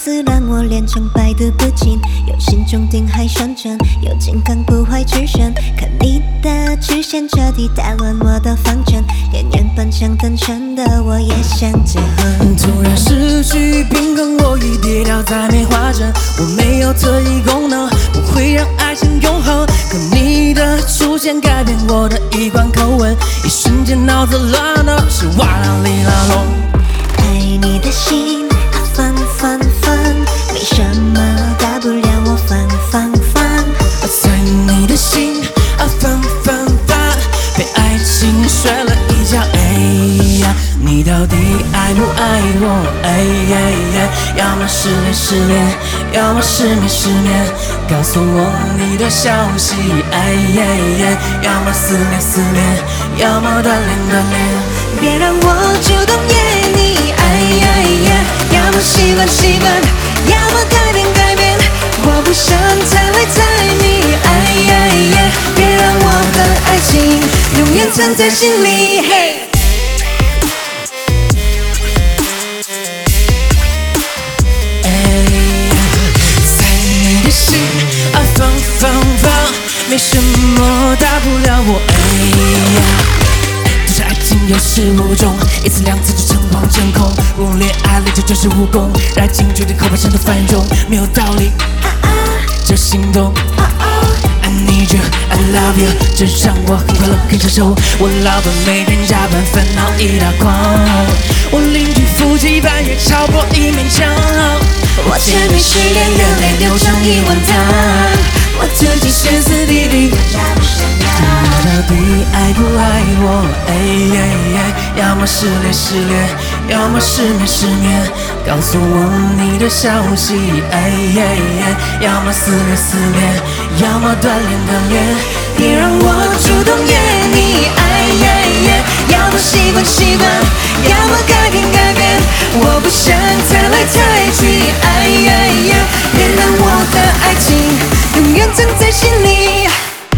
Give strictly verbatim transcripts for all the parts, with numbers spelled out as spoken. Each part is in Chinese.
丝让我练成百毒不侵，有心中定海神针，有健康不坏之身。可你的局限彻底打乱我的方针，连原本想等成的我也想结婚。 突然失去平衡，我已跌倒在梅花阵。我没有特异功能，不会让爱情永恒。可你的出现改变我的一贯口吻，一瞬间脑子乱了，是哇啦哩啦隆。 爱你的心啊烦烦烦，没什么大不了我烦烦烦。 在你的心啊烦烦烦，被爱情摔了一跤。哎呀，你到底爱不爱我？哎呀呀，要么失恋失恋，要么失眠失眠，告诉我你的消息。哎呀呀，要么思念思念，要么断联断联。 别让我主动约你，哎呀呀，要么习惯习惯，要么改变改变，我不想再来猜你，哎呀呀，别让我的爱情永远藏在心里。嘿。 啊，放放放，没什么大不了我。哎呀，都是爱情有始无终，一次两次就诚惶诚恐。如恋爱里这就是武功，爱情决定后半生的繁荣，没有道理，这心动。I need you, I love you， 这让我很快乐很享受。我老板每天加班，烦恼一大筐。我邻居夫妻半夜敲破一面墙。 我前面失恋，热泪流成一碗汤，我自己歇斯底里，想不想要？ 你到底爱不爱我？哎呀呀，要么失恋失恋，要么失眠失眠，告诉我你的消息。哎呀呀，要么思念思念，要么断联断联。 别让我主动约你，哎呀呀，要么习惯习惯，要么改变改变，我不想再来猜忌。哎呀呀，别让我的爱情永远藏在心里。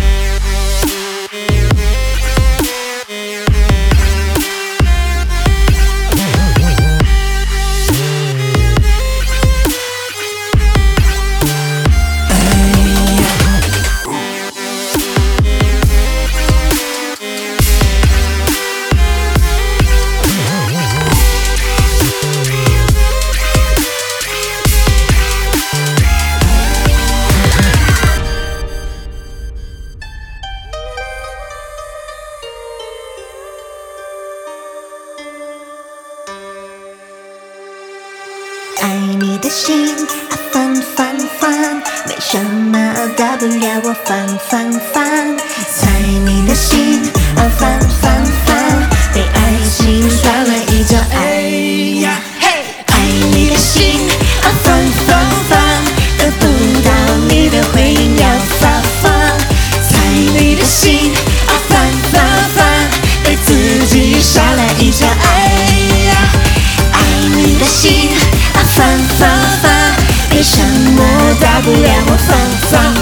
爱你的心啊烦烦烦，没什么大不了我烦烦烦。猜你的心啊烦烦烦，被爱情摔了一跤。哎呀嘿，爱你的心啊烦烦烦，得不到你的回应要发疯。猜你的心啊烦烦烦，被自己摔了一跤。哎呀，爱你的心。烦烦烦，没什么大不了我烦烦